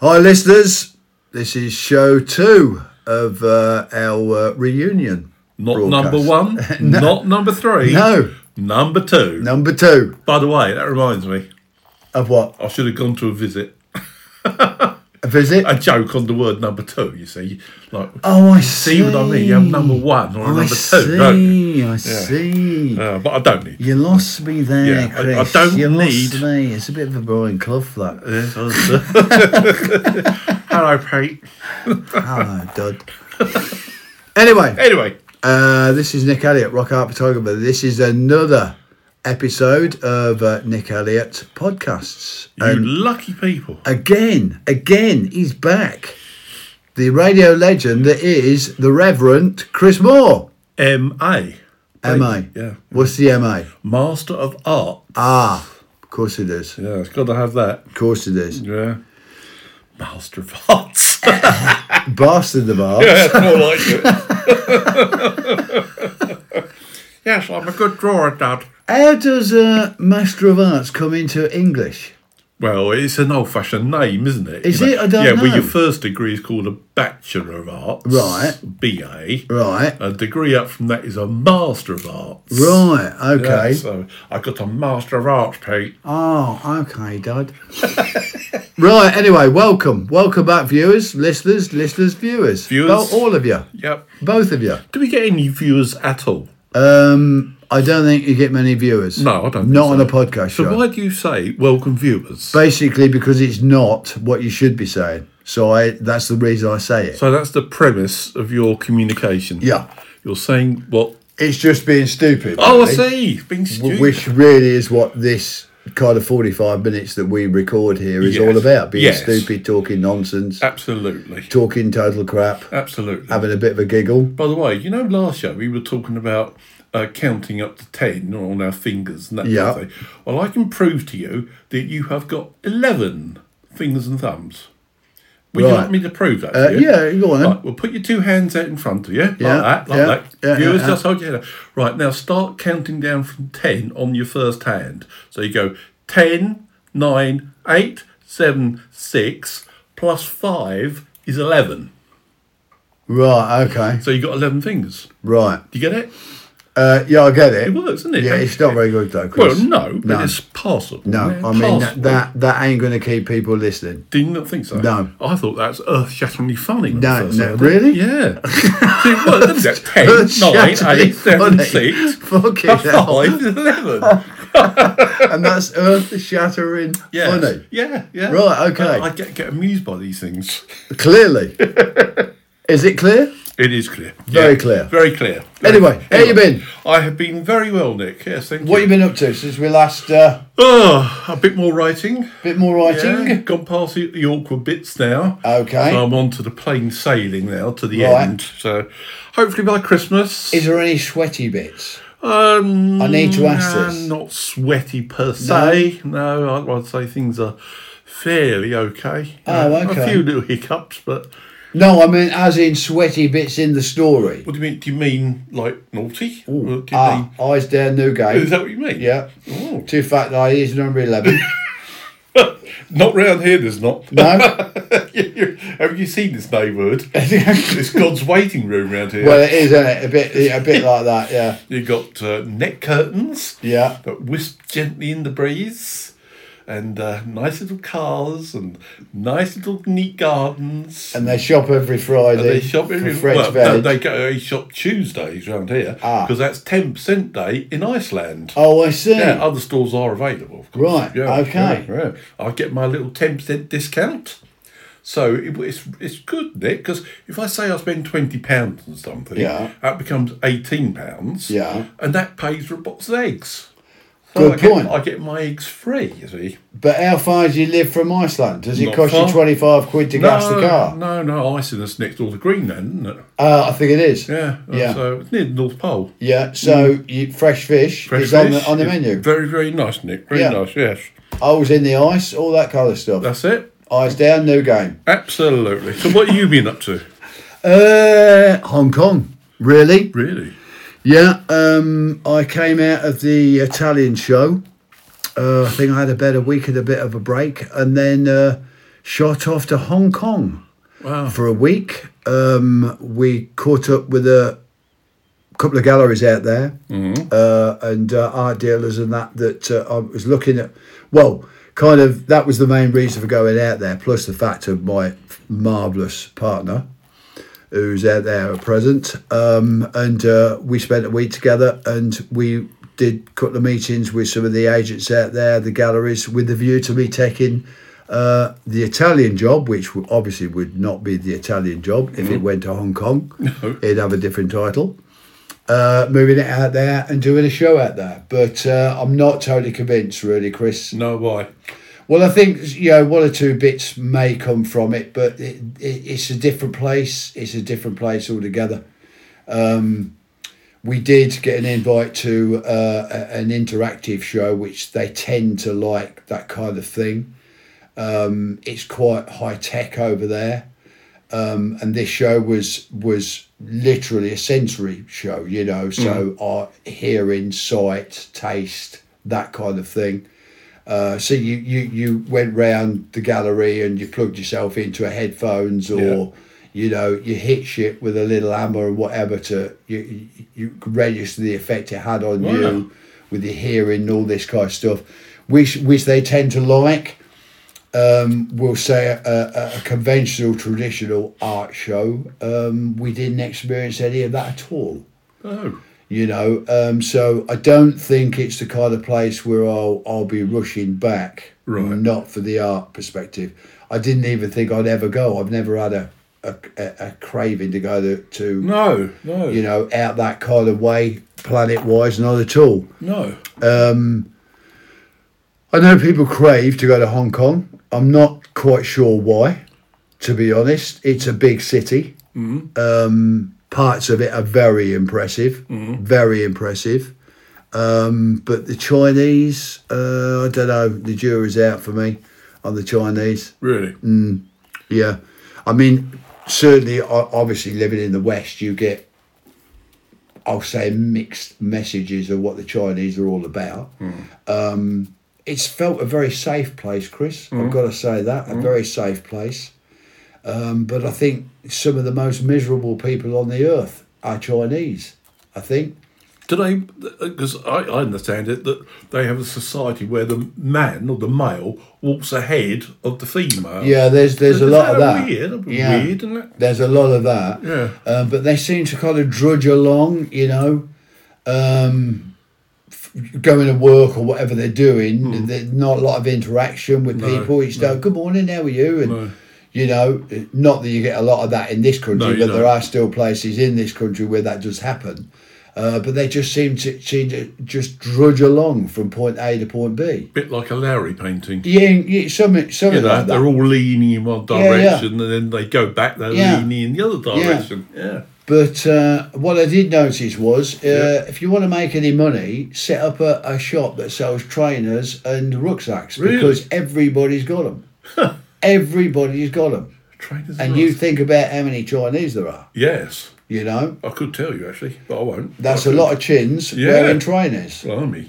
Hi, listeners. This is show 2 of our reunion. Not broadcast. number 1, No. not number 3. No. Number 2. Number 2. By the way, that reminds me, Of what? I should have gone to a visit. A visit? A joke on the word number 2, you see. Like, Oh, I see what I mean? You have number 1 or number 2, don't you? I see. But I don't need. You lost me there, Yeah, Chris. I don't you need- lost me. It's a bit of a Brian Clough, that. Hello, Pete. Hello, Dud. Anyway, Anyway, this is Nick Elliott, Rock Art Photographer. This is another episode of Nick Elliott Podcasts. you lucky people. Again, he's back. The radio legend that is the Reverend Chris Moore. M.A. M.A. Yeah. What's the M.A.? Master of Art. Ah, of course it is. Yeah, it's got to have that. Of course it is. Yeah. Master of Arts. Bastard of Arts. Yeah, that's more like it. Yes, I'm a good drawer, Dad. How does Master of Arts come into English? Well, it's an old-fashioned name, isn't it? Is You know? it? I don't Yeah, know. well, your first degree is called a Bachelor of Arts. Right. BA. Right. A degree up from that is a Master of Arts. Right, okay. Yeah, so I got a Master of Arts, Pete. Oh, okay, Dad. Right, anyway, welcome. Welcome back, viewers, listeners, viewers. Viewers. Well, all of you. Yep. Both of you. Do we get any viewers at all? I don't think you get many viewers. No, I don't think Not so. on a podcast So show. why do you say welcome viewers? Basically, because it's not what you should be saying. So that's the reason I say it. So that's the premise of your communication. Yeah. You're saying what? It's just being stupid. Oh, I really, see. Being stupid. Which really is what this kind of 45 minutes that we record here is Yes. all about. Being Yes. stupid, talking nonsense, Absolutely. talking total crap, Absolutely. having a bit of a giggle. By the way, you know, last show we were talking about counting up to 10 on our fingers and that Yeah. kind of thing. Well, I can prove to you that you have got 11 fingers and thumbs. Would you Right. like me to prove that to you? Yeah, go on then. Right, well, put your 2 hands out in front of you, Yeah, like yeah, that. yeah, Viewers, yeah. just hold your head up. Right, now start counting down from 10 on your first hand. So you go 10, 9, 8, 7, 6, plus 5 is 11. Right, okay. So you got 11 fingers. Right. Do you get it? Yeah, I get it. It works, doesn't it? Yeah, it's not very good though, Chris. Well, no, but No. it's possible. No, Yeah, I mean, possible. that ain't going to keep people listening. Do you not think so? No. I thought that's earth-shatteringly funny. when No, I first no, heard it. really? Yeah. See, well, look at that. 10, 9, Earth-shatteringly 8, 7, funny. 6, Fucking plus hell. 5 is 11. And that's earth-shattering Yes. funny. Yeah, yeah. Right, okay. I get amused by these things. Clearly. Is it clear? It is clear. Very Yeah, clear. Very clear. Anyway, how you been? I have been very well, Nick. Yes, thank What you. you been up to since we last... Oh, a bit more writing. bit more writing? Yeah, gone past the awkward bits now. Okay. So I'm on to the plain sailing now, to the Right. end. So hopefully by Christmas. Is there any sweaty bits? I need to ask this. Not sweaty per se. No, I'd say things are fairly okay. Oh, okay. A few little hiccups, but No, I mean as in sweaty bits in the story. what do you mean? Do you mean like naughty? Or do you mean, Eyes down, new game. is that what you mean? Yeah. Oh. Two fat ladies, number 11. Not round here, there's not. No? Have you seen this neighbourhood? It's God's waiting room round here. Well, it is, isn't it? A bit like that, yeah. You've got net curtains Yeah. that wisp gently in the breeze, and nice little cars, and nice little neat gardens. And they shop every Friday And they shop for every fresh well, veg. no, they shop Tuesdays round here Ah. because that's 10% day in Iceland. Oh, I see. Yeah, other stores are available, of course. Right, Yeah, okay. Yeah. I get my little 10% discount. So it's good, Nick, because if I say I spend £20 on something, Yeah. that becomes £18. Yeah. And that pays for a box of eggs. So Good I get- point. I get my eggs free, you see. But how far do you live from Iceland? Does it Not cost you far. 25 quid to gas the car? No, Iceland's next door to Greenland, isn't it? I think it is. Yeah. Yeah. So it's near the North Pole. Yeah, so fresh fish Fresh is fish on the is menu. Very, very nice, Nick. Very Yeah. nice, yes. Holes in the ice, all that kind of stuff. That's it. Eyes down, new game. Absolutely. So what have you been up to? Hong Kong. Really? Really? Yeah, I came out of the Italian show. I think I had about a week and a bit of a break, and then shot off to Hong Kong Wow. for a week. We caught up with a couple of galleries out there and art dealers and that I was looking at. Well, kind of that was the main reason for going out there, plus the fact of my marvellous partner who's out there at present. We spent a week together and we did a couple of meetings with some of the agents out there, the galleries, with the view to me taking the Italian job, which obviously would not be the Italian job if it went to Hong Kong. No. It'd have a different title. Moving it out there and doing a show out there. But I'm not totally convinced, really, Chris. No, why? Well, I think, one or two bits may come from it, but it's a different place. It's a different place altogether. We did get an invite to an interactive show, which they tend to like, that kind of thing. It's quite high tech over there. And this show was literally a sensory show, so our hearing, sight, taste, that kind of thing. So you went round the gallery and you plugged yourself into a headphones or, you hit shit with a little hammer or whatever to you register the effect it had on you with your hearing and all this kind of stuff, which they tend to like. We'll say a conventional, traditional art show. We didn't experience any of that at all. Oh. So I don't think it's the kind of place where I'll be rushing back. Right. Not for the art perspective. I didn't even think I'd ever go. I've never had a craving to go to No. out that kind of way, planet wise, not at all. No. I know people crave to go to Hong Kong. I'm not quite sure why, to be honest. It's a big city. Parts of it are very impressive, very impressive. But the Chinese, I don't know, the jury's out for me on the Chinese. Really? Yeah. I mean, certainly, obviously, living in the West, you get, I'll say, mixed messages of what the Chinese are all about. It's felt a very safe place, Chris. I've got to say that, a very safe place. But I think some of the most miserable people on the earth are Chinese, I think. Do they, because I understand it, that they have a society where the man or the male walks ahead of the female. Yeah, there's a lot of that. Weird? That'd be Yeah. weird, isn't it? There's a lot of that. Yeah. But they seem to kind of drudge along, going to work or whatever they're doing. There's not a lot of interaction with people. It's like, good morning, how are you? And, not that you get a lot of that in this country, No, you but there don't. are still places in this country where that does happen. But they just seem to just drudge along from point A to point B. Bit like a Lowry painting. Yeah, something like that. They're all leaning in one direction and then they go back, they're leaning in the other direction. Yeah. But what I did notice was, if you want to make any money, set up a shop that sells trainers and rucksacks, Really? because everybody's got them. Everybody's got them. Trainers And you think about how many Chinese there are, Yes. I could tell you actually, but I won't. That's I a could. lot of chins Yeah. wearing trainers, Blimey.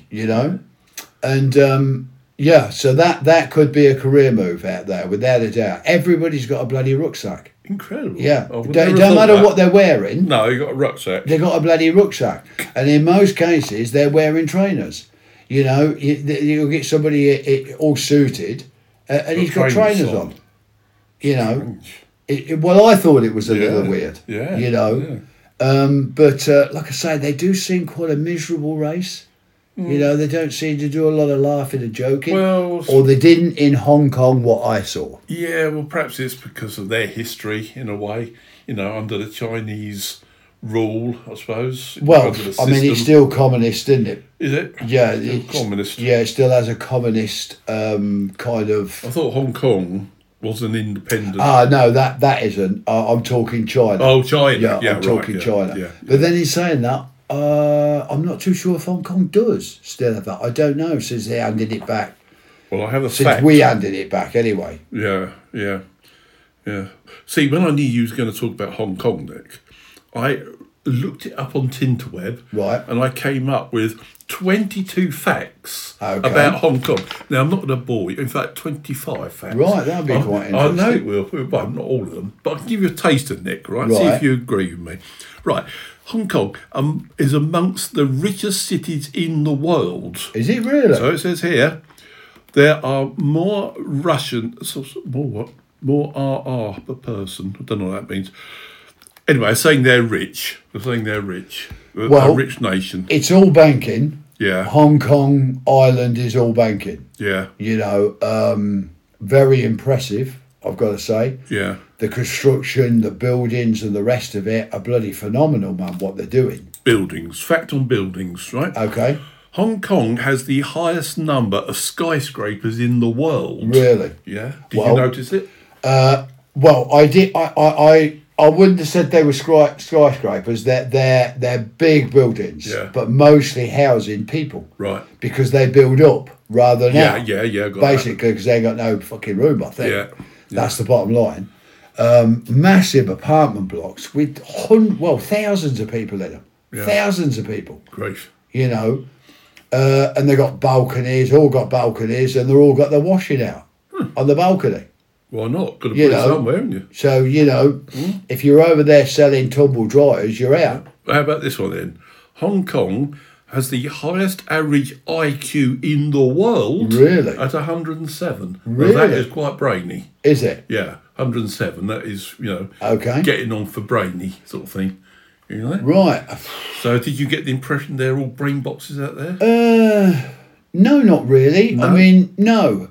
And, so that could be a career move out there, without a doubt. Everybody's got a bloody rucksack. Incredible. Yeah. I would It never have don't thought matter that. what they're wearing. No, you got a rucksack. They've got a bloody rucksack, and in most cases they're wearing trainers. You'll get somebody all suited, and he's got trainers on. Well, I thought it was a little weird. Yeah. But like I say, they do seem quite a miserable race. They don't seem to do a lot of laughing and joking. Well, or they didn't in Hong Kong, what I saw. yeah, well, perhaps it's because of their history in a way, under the Chinese rule, I suppose. Well, Under the I mean, it's system. still communist, isn't it? Is it? Yeah, Still it's communist. Yeah, it still has a communist kind of. I thought Hong Kong was an independent. No, that isn't. I'm talking China. Oh, China. Yeah, Yeah, I'm talking right, China. Yeah. But then in saying that, I'm not too sure if Hong Kong does still have that. I don't know, since they handed it back. Well, I have a Since fact. we handed it back, anyway. Yeah. See, when I knew you was going to talk about Hong Kong, Nick, I looked it up on Tinterweb, Right. and I came up with 22 facts Okay. about Hong Kong. Now, I'm not going to bore you. In fact, 25 facts. Right, that'd be quite I know interesting. it will. Well, not all of them, but I can give you a taster, Nick, right? See Right. if you agree with me. Right. Hong Kong is amongst the richest cities in the world. Is it really? So it says here, there are more more RR per person. I don't know what that means. Anyway, it's saying they're rich. They're saying they're rich. Well, a rich nation. It's all banking. Yeah, Hong Kong Island is all banking. yeah, You know, very impressive, I've got to say. yeah. The construction, the buildings and the rest of it are bloody phenomenal, man, what they're doing. Buildings. Fact on buildings, right? Okay? Hong Kong has the highest number of skyscrapers in the world. Really? Yeah. Did you Well- notice it? Well, I did. I wouldn't have said they were skyscrapers. They're big buildings, Yeah. but mostly housing people Right. because they build up rather than out. Yeah. Got that. Basically, because they ain't got no fucking room. I think. Yeah. That's the bottom line. Massive apartment blocks with thousands of people in them. Yeah. Thousands of people. Grief. You know, and they got balconies. All got balconies, and they're all got their washing out on the balcony. Why not? Got to put You it know. somewhere, haven't you? So, you know, if you're over there selling tumble dryers, you're out. How about this one then? Hong Kong has the highest average IQ in the world. Really? At 107. Really? Well, that is quite brainy. Is it? Yeah, 107. That is, Okay. getting on for brainy sort of thing. You know? Right. So did you get the impression they're all brain boxes out there? No, not really. No? I mean, no.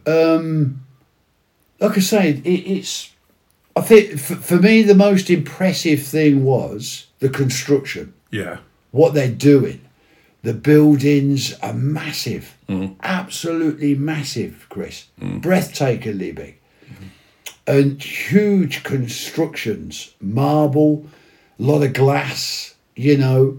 Like I say, it's... I think, for me, the most impressive thing was the construction. Yeah. What they're doing. The buildings are massive. Absolutely massive, Chris. Breathtakingly big. And huge constructions. Marble, a lot of glass, you know.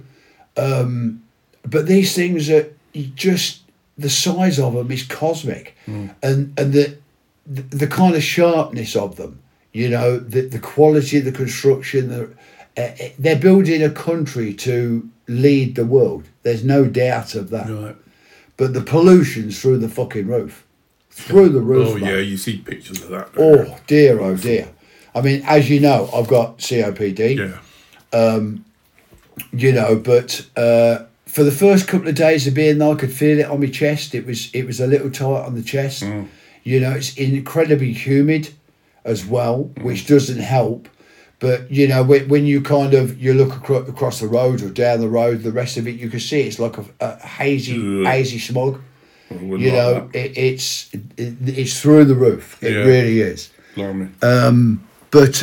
But these things are just... The size of them is cosmic. And the kind of sharpness of them. You know, the quality of the construction. They're building a country to lead the world. There's no doubt of that. Right. But the pollution's through the fucking roof. Through the roof, Oh, man. yeah, you see pictures of that. Oh, dear, oh, dear. I mean, as you know, I've got COPD. Yeah. You know, but for the first couple of days of being there, I could feel it on my chest. It was a little tight on the chest. You know, it's incredibly humid as well, which doesn't help. But, you know, when you you look across the road or down the road, the rest of it, you can see it's like a hazy smog. I wouldn't You like know, that. it's through the roof. It Yeah. really is. Blimey. But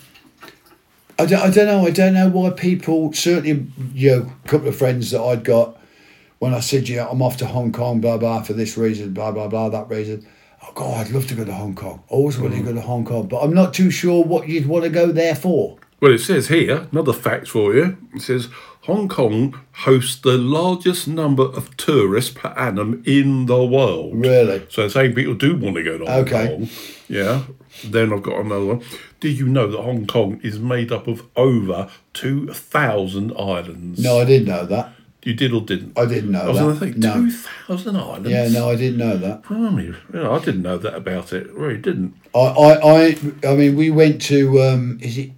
I don't know why people, certainly, you know, a couple of friends that I'd got, when I said, yeah, I'm off to Hong Kong, blah, blah, for this reason, blah, blah, blah, that reason. Oh, God, I'd love to go to Hong Kong. Always wanted to go to Hong Kong. But I'm not too sure what you'd want to go there for. Well, it says here, another fact for you. It says Hong Kong hosts the largest number of tourists per annum in the world. Really? So saying people do want to go to Hong Okay. Kong. Yeah. Then I've got another one. Did you know that Hong Kong is made up of over 2,000 islands? No, I didn't know that. You did or didn't? I didn't know I was that. going to think, No. 2,000 islands? Yeah, no, I didn't know that. Blimey. I didn't know that about it. I really didn't. I mean, we went to, is it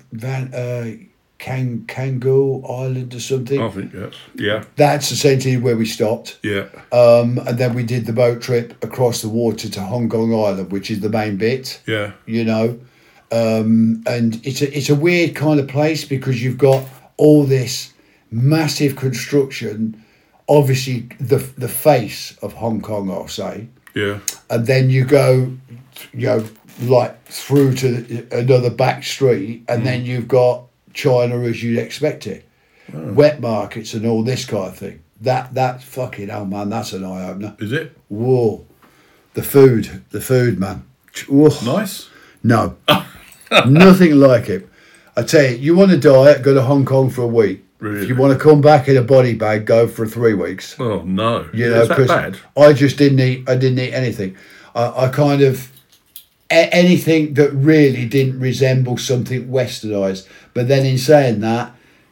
Kangoo Island or something? I think yes. Yeah. That's essentially where we stopped. Yeah. And then we did the boat trip across the water to Hong Kong Island, which is the main bit, Yeah. you know. And it's a weird kind of place because you've got all this massive construction, obviously the face of Hong Kong, I'll say. Yeah. And then you go, you know, like through to another back street, and then you've got China as you'd expect it. Wet markets and all this kind of thing. That fucking hell, man, that's an eye opener. Is it? Whoa, the food, man. Whoa. Nice? No, nothing like it. I tell you, you want to diet, go to Hong Kong for a week. Really? If you want to come back in a body bag, go for 3 weeks. Oh, no. You know, Is that 'cause bad? I just didn't eat. I didn't eat anything. I kind of anything that really didn't resemble something westernized. But then in saying that,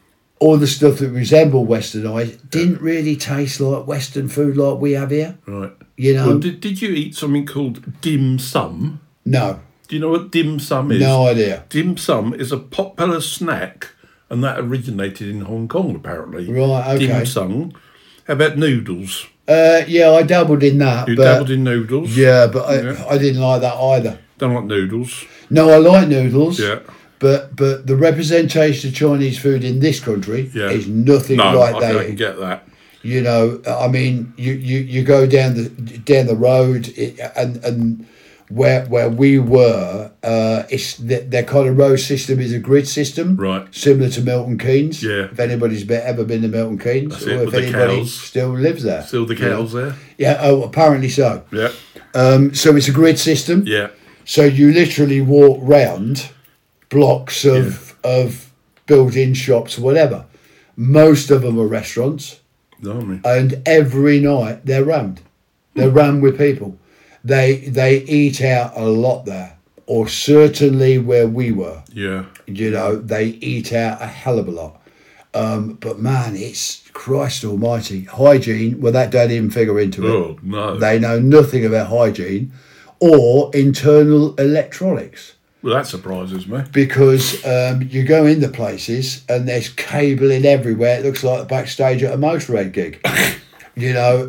all the stuff that resembled Westernised didn't really taste like Western food like we have here. Right. You know? Well, did you eat something called dim sum? No. Do you know what dim sum is? No idea. Dim sum is a popular snack, and that originated in Hong Kong, apparently. Right, okay. Dim sum. How about noodles? Yeah, I dabbled in that. You but, dabbled in noodles? Yeah, but I didn't like that either. Don't like noodles? No, I like noodles. Yeah. But the representation of Chinese food in this country is nothing like that. I can get that. You know, I mean, you go down the road, and where we were, it's their kind of road system is a grid system, right? Similar to Milton Keynes. Yeah. If anybody's ever been to Milton Keynes, That's or if anybody still lives there, still the cows there. Yeah. Oh, apparently so. Yeah. So it's a grid system. Yeah. So you literally walk round blocks of building shops, whatever. Most of them are restaurants. And every night they're rammed. They're rammed with people. They eat out a lot there, or certainly where we were. Yeah. You know, they eat out a hell of a lot. But man, it's Christ almighty. Hygiene, well, that don't even figure into it. Oh, no. They know nothing about hygiene or internal electronics. Well, that surprises me. Because you go into places and there's cabling everywhere. It looks like the backstage at a Motorhead gig. You know,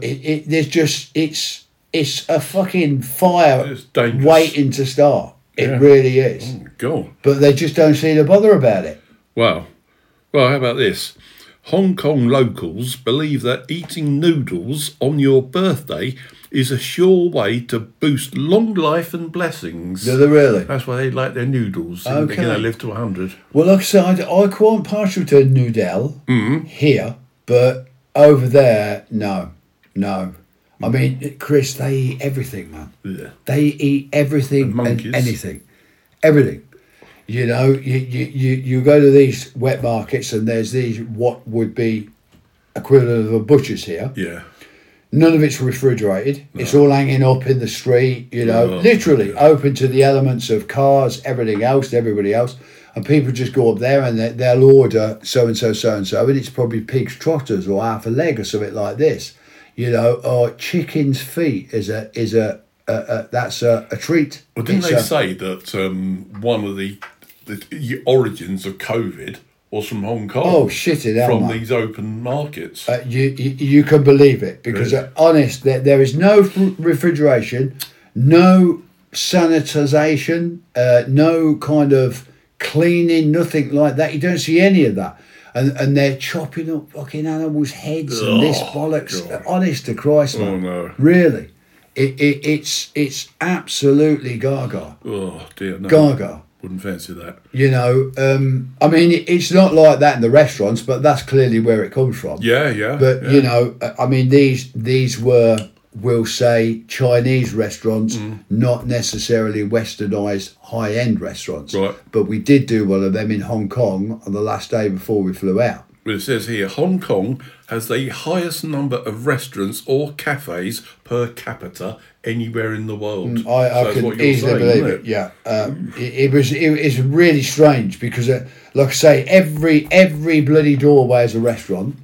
it's a fucking fire waiting to start. It really is. Oh, God. But they just don't seem to bother about it. Wow. Well, how about this? Hong Kong locals believe that eating noodles on your birthday is a sure way to boost long life and blessings. Do they really? That's why they like their noodles. Okay. They can live to 100. Well, like I said, I quite partial to noodle here, but over there, no. I mean, Chris, they eat everything, man. Yeah. They eat everything and anything. Everything. You know, you go to these wet markets and there's these what would be equivalent of a butcher's here. Yeah. None of it's refrigerated. No. It's all hanging up in the street, you know, literally open to the elements of cars, everything else, everybody else. And people just go up there and they'll order so-and-so, so-and-so, and it's probably pig's trotters or half a leg or something like this. You know, or chicken's feet is a treat. Well, didn't they say that one of the origins of COVID was from Hong Kong? Oh, shit it out, from mate. These open markets. You can believe it because, honest, there is no refrigeration, no sanitisation, no kind of cleaning, nothing like that. You don't see any of that. And they're chopping up fucking animals' heads and this bollocks. God. Honest to Christ, man. Oh, no. Really. It's absolutely gaga. Oh, dear, no. Gaga. Wouldn't fancy that. You know, I mean, it's not like that in the restaurants, but that's clearly where it comes from. Yeah. But, you know, I mean, these were, we'll say, Chinese restaurants, not necessarily westernised high-end restaurants. Right. But we did do one of them in Hong Kong on the last day before we flew out. Well, it says here, Hong Kong has the highest number of restaurants or cafes per capita anywhere in the world. I can easily believe it. Yeah, it was really strange because, like I say, every bloody doorway is a restaurant,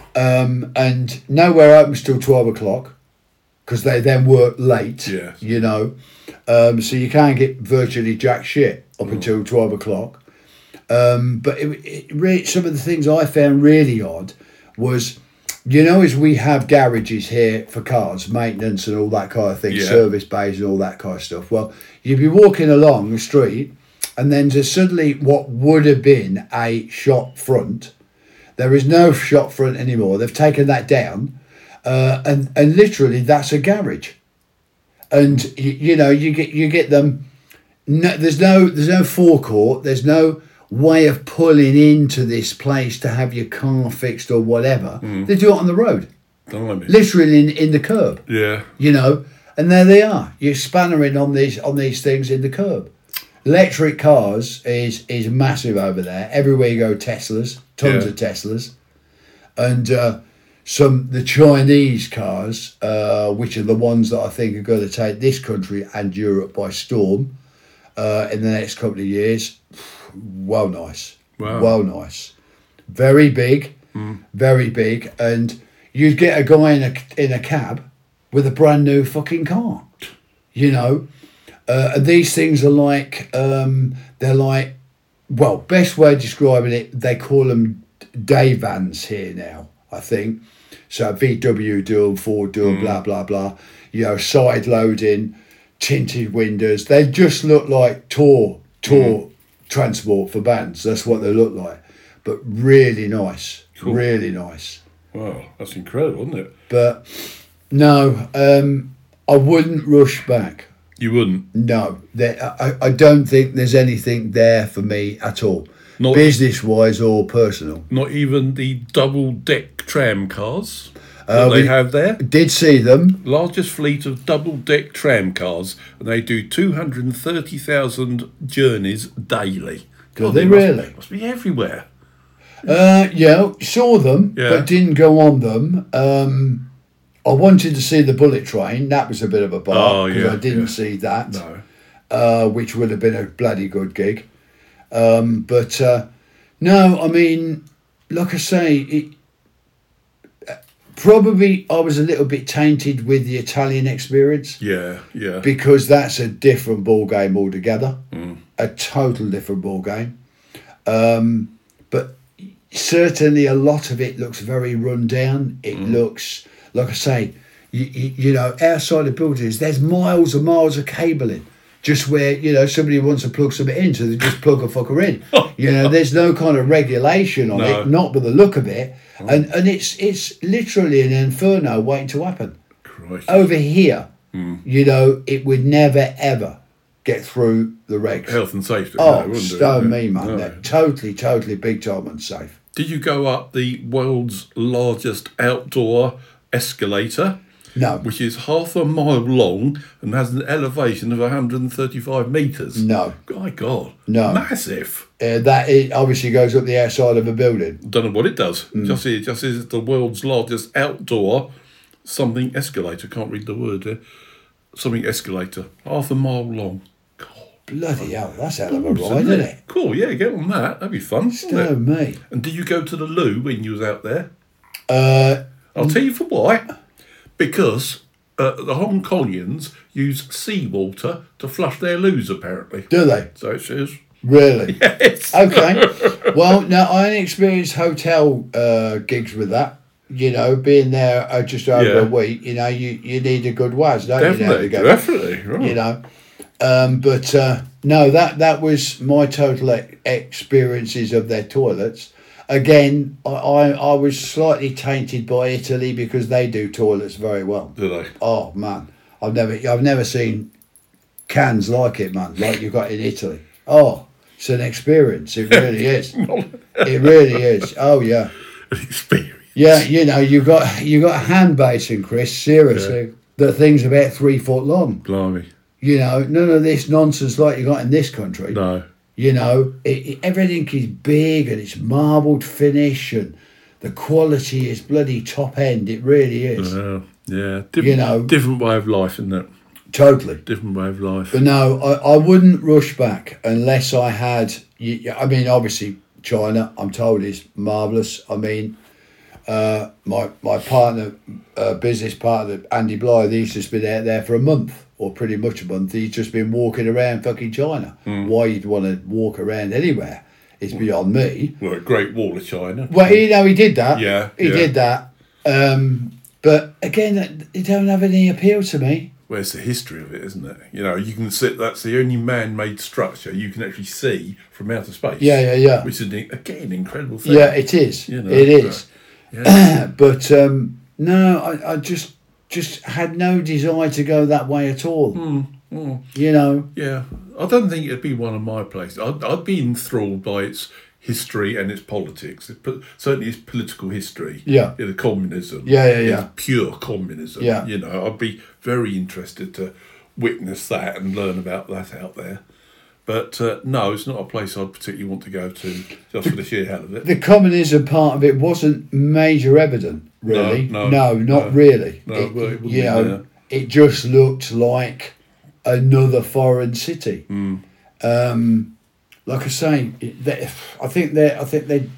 and nowhere opens till 12 o'clock because they then work late. Yeah. You know, so you can't get virtually jack shit up until 12 o'clock. But it really, some of the things I found really odd was, you know, as we have garages here for cars, maintenance and all that kind of thing, service bays and all that kind of stuff. Well, you'd be walking along the street and then just suddenly what would have been a shop front, there is no shop front anymore. They've taken that down and literally that's a garage. And, you know, you get them, there's no forecourt, there's no way of pulling into this place to have your car fixed or whatever. They do it on the road. Literally in the curb. Yeah. You know, and there they are. You're spannering on these things in the curb. Electric cars is massive over there. Everywhere you go, Teslas, tons of Teslas. And the Chinese cars, which are the ones that I think are going to take this country and Europe by storm in the next couple of years. Well nice. Wow. Well nice. very big, and you'd get a guy in a cab with a brand new fucking car, you know. And these things are like, they're like, well, best way of describing it, they call them day vans here now, I think. So VW do them, Ford do them, blah, blah, blah. You know, side loading, tinted windows. They just look like tour transport for bands. That's what they look like. But really nice, really nice. Wow, that's incredible, isn't it? But no, I wouldn't rush back. You wouldn't? No, I don't think there's anything there for me at all, business-wise or personal. Not even the double-deck tram cars that they have there? Did see them. Largest fleet of double-deck tram cars, and they do 230,000 journeys daily. Do they really? Must be everywhere. Yeah, saw them, but didn't go on them. I wanted to see the bullet train. That was a bit of a bar because I didn't see that. No. Which would have been a bloody good gig. But no, I mean, like I say, probably I was a little bit tainted with the Italian experience. Yeah. Because that's a different ball game altogether. A total different ball game. But certainly a lot of it looks very run down. It looks, like I say, you know, outside of buildings, there's miles and miles of cabling. Just where, you know, somebody wants to plug something in, so they just plug a fucker in. You know, there's no kind of regulation on it, not by the look of it. And it's literally an inferno waiting to happen. Christ. Over here, you know, it would never, ever get through the regs. Health and safety. Oh, stone me, man. No. They're totally big time unsafe. Did you go up the world's largest outdoor escalator? No. Which is half a mile long and has an elevation of 135 metres. No. My God. No. Massive. That it obviously goes up the outside of a building. Don't know what it does. Just is the world's largest outdoor something escalator. Can't read the word there. Something escalator. Half a mile long. God. Bloody hell, that's a hell of a ride, isn't it? Cool, yeah, get on that. That'd be fun. Stone me. And did you go to the loo when you was out there? I'll tell you for why. Because the Hong Kongians use seawater to flush their loos, apparently. Do they? So it says. Really? Yes. Okay. Well, no, I only experienced hotel gigs with that. You know, being there just over a week, you know, you need a good waz, don't Definitely, you? Definitely. Right. You know. But no, that was my total experiences of their toilets. Again, I was slightly tainted by Italy because they do toilets very well. Do they? Oh man, I've never seen cans like it, man. Like you've got in Italy. Oh, it's an experience. It really is. It really is. Oh yeah. An experience. Yeah, you know, you got a hand basin, Chris. Seriously, the thing's about 3 foot long. Blimey. You know, none of this nonsense like you got in this country. No. You know, everything is big and it's marbled finish and the quality is bloody top end. It really is. Yeah. Different way of life, isn't it? Totally. Different way of life. But no, I wouldn't rush back unless I had... I mean, obviously, China, I'm told, is marvellous. I mean, my partner, business partner, Andy Blythe, he's just been out there for a month. Or pretty much a month. He's just been walking around fucking China. Why you'd want to walk around anywhere is beyond me. Well, a Great Wall of China. Well, you know, he did that. Yeah. He did that. But again, it don't have any appeal to me. Well, it's the history of it, isn't it? You know, you can sit. That's the only man-made structure you can actually see from outer space. Yeah. Which is again incredible thing. Yeah, it is. You know, it is. But no, I just had no desire to go that way at all. You know. Yeah, I don't think it'd be one of my places. I'd be enthralled by its history and its politics. Certainly its political history. Yeah. The communism. Yeah. Pure communism. Yeah. You know, I'd be very interested to witness that and learn about that out there. But no, it's not a place I'd particularly want to go to just for the sheer hell of it. The communism part of it wasn't major evident, really. No, not really. No, it just looked like another foreign city. Like I say, I think they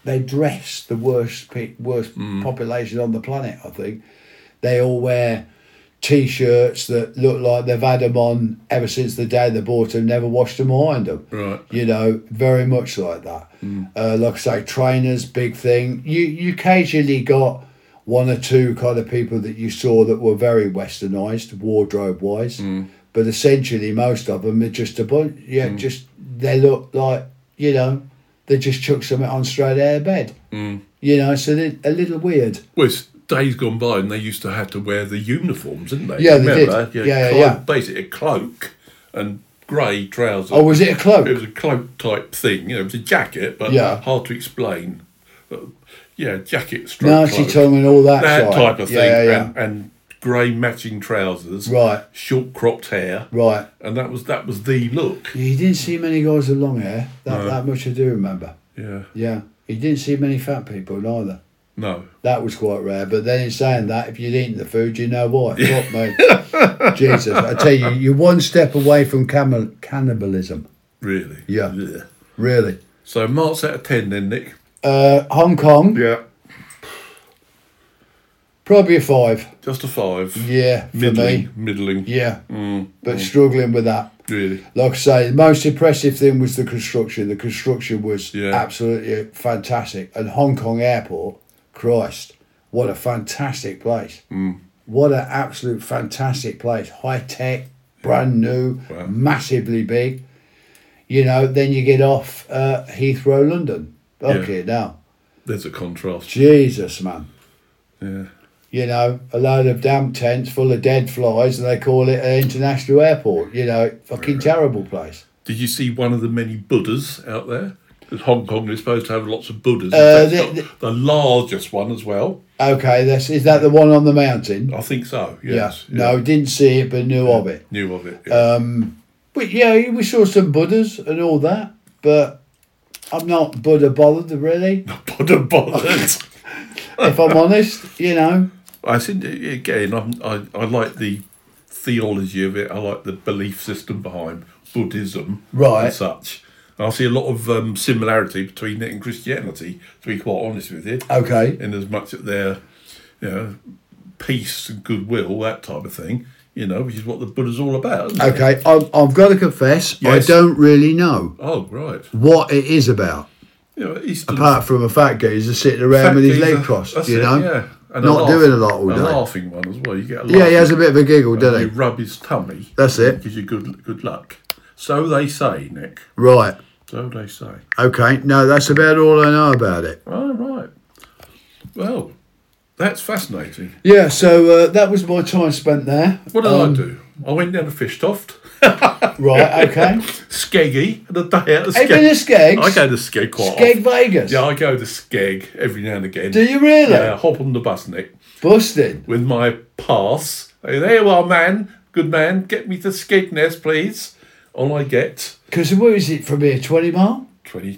they dress the worst population on the planet. I think they all wear T-shirts that look like they've had them on ever since the day they bought them, never washed them or ironed them. Right. You know, very much like that. Like I say, trainers, big thing. You occasionally got one or two kind of people that you saw that were very westernised, wardrobe-wise. But essentially, most of them are just a bunch. Yeah, just they look like, you know, they just chuck something on straight out of bed. You know, so they're a little weird. Well, it's days gone by and they used to have to wear the uniforms, didn't they? Yeah, they Remember? did. Yeah. Basically a cloak and grey trousers. Oh, was it a cloak? It was a cloak type thing. You know, it was a jacket, but hard to explain. But, yeah, jacket stroke Nazi cloak. tongue and all that side. Type of thing. Yeah. And grey matching trousers. Right. Short cropped hair. Right. And that was the look. You didn't see many guys with long hair. That much I do remember. Yeah. Yeah. You didn't see many fat people neither. No. That was quite rare. But then in saying that, if you'd eaten the food, you know why. Fuck me. Jesus. I tell you, you're one step away from cannibalism. Really? Yeah. Really. So marks out of 10 then, Nick. Hong Kong. Yeah. Probably a 5. Just a 5. Yeah, for me. Middling. Yeah. But struggling with that. Really? Like I say, the most impressive thing was the construction. The construction was absolutely fantastic. And Hong Kong Airport, Christ, what a fantastic place. What an absolute fantastic place. High tech, brand new, massively big. You know, then you get off Heathrow, London. Okay, now. There's a contrast. Jesus, man. Yeah. You know, a load of damp tents full of dead flies, and they call it an international airport. You know, fucking terrible place. Did you see one of the many Buddhas out there? Because Hong Kong is supposed to have lots of Buddhas. It's got the largest one as well. Okay, is that the one on the mountain? I think so, yes. Yeah. No, didn't see it, but knew of it. Knew of it, yeah. But yeah, we saw some Buddhas and all that, but I'm not Buddha bothered, really. Not Buddha bothered. If I'm honest, you know. I think, again, I like the theology of it. I like the belief system behind Buddhism and such. I see a lot of similarity between it and Christianity, to be quite honest with you. Okay. In as much that they're, you know, peace and goodwill, that type of thing, you know, which is what the Buddha's all about, isn't it? Okay, I've got to confess, Yes. I don't really know Oh, right. what it is about. You know, Eastern Apart from a fat geezer sitting around with his leg crossed, that's you it, know? yeah. And Not doing a lot all day. A laughing one as well. You get a Yeah, he has a bit of a giggle, doesn't You he? rub his tummy. That's it. Gives you good luck. So they say, Nick. Right. So they say. Okay, no, that's about all I know about it. Oh, right. Well, that's fascinating. Yeah, so that was my time spent there. What did I do? I went down to Fishtoft. Right, okay. Skeggy, and a day out of Have you been to Skeggs? I go to Skeg quite Skeg often. Vegas? Yeah, I go to Skeg every now and again. Do you really? Yeah, hop on the bus, Nick, Busted. with my pass. Hey, there you are, man. Good man. Get me to Skegness, please. On I get. Because where is it from here, 20 mile?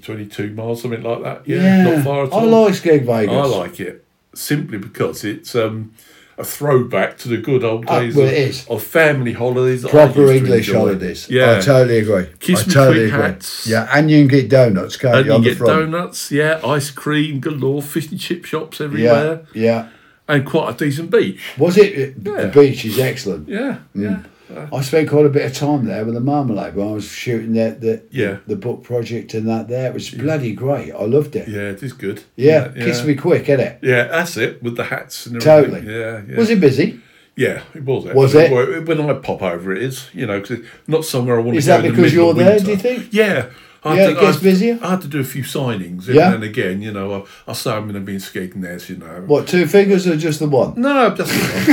22 miles, something like that. Yeah, not far at all. I like Skeg Vegas. I like it simply because it's a throwback to the good old days well, it is. of family holidays. that I Proper used to English enjoy. holidays. Yeah. I totally agree. Kiss I me totally quick agree. hats. Yeah, and you can get donuts, can't And you, you on the get front? donuts, yeah, ice cream galore, fish and chip shops everywhere, Yeah. and quite a decent beach. Was it? The beach is excellent. Yeah, yeah. I spent quite a bit of time there with the Marmalade when I was shooting the book project and that there. It was bloody great. I loved it. Yeah, it is good. Yeah, kiss me quick, innit? Yeah, that's it, with the hats and everything. Totally. Yeah. Was it busy? Yeah, it was. Was actually. it? Well, when I pop over, it is, you know, because it's not somewhere I want Is to go that in the because middle you're of there, winter. do you think? Yeah. It gets busier? I had to do a few signings every Yeah? now and again, you know. I say I'm going to be in Skegness, you know. What, 2 fingers or just the one? No, just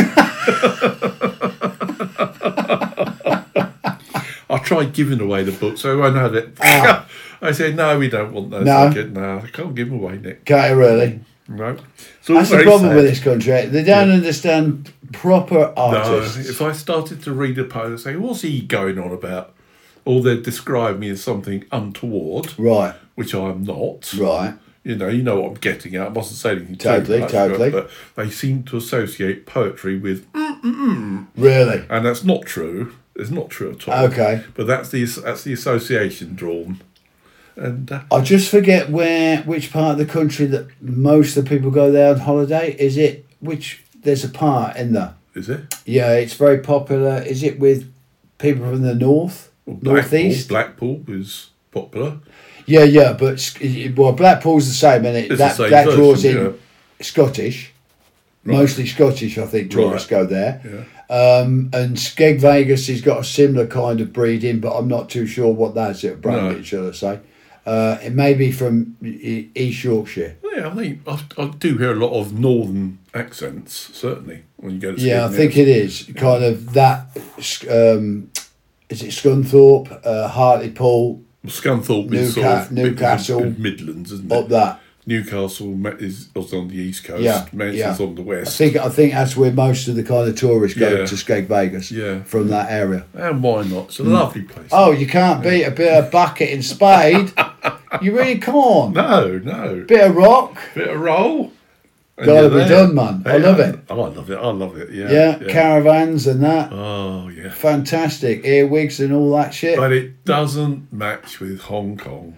I tried giving away the book, so I know that. I said, no, we don't want those. No. No, I can't give them away, Nick. Can't you really? No. It's all That's the very problem sad. with this country. They don't understand proper No, artists. if I started to read a poem and say, what's he going on about? Or they'd describe me as something untoward, Right, which I'm not. right. You know what I'm getting at. I mustn't say anything Totally, too much, totally. But they seem to associate poetry with, Really? and that's not true. It's not true at all. Okay. But that's the association drawn. And I just forget which part of the country that most of the people go there on holiday. Is it there's a part in there? is it? Yeah, it's very popular. Is it with people from the north, Well, northeast? Blackpool is popular. Yeah, but Blackpool's the same, and It's that the same that version, draws in yeah. Scottish, Right. mostly Scottish. I think tourists Right. go there. Yeah. And Skeg Vegas has got a similar kind of breeding, but I'm not too sure what that's at Brandon, No. shall I say. It may be from East Yorkshire. Yeah, I think I do hear a lot of northern accents, certainly, when you go to Yeah, I Skegness. think it is kind of that. Is it Scunthorpe, Hartlepool, Scunthorpe is sort of Newcastle, Midlands, isn't up it? that? Newcastle is also on the east coast. Yeah, Manston's yeah. on the I west. think that's where most of the kind of tourists go Yeah. to Skeg Vegas. Yeah. From that area. And why not? It's a lovely place. Oh, you can't beat a bit of bucket and spade. You really can't. No. Bit of rock. Bit of roll. and Gotta you're be there. done, man. I love it. I love it. Yeah. Yeah, caravans and that. Oh, yeah. Fantastic. Earwigs and all that shit. But it doesn't match with Hong Kong.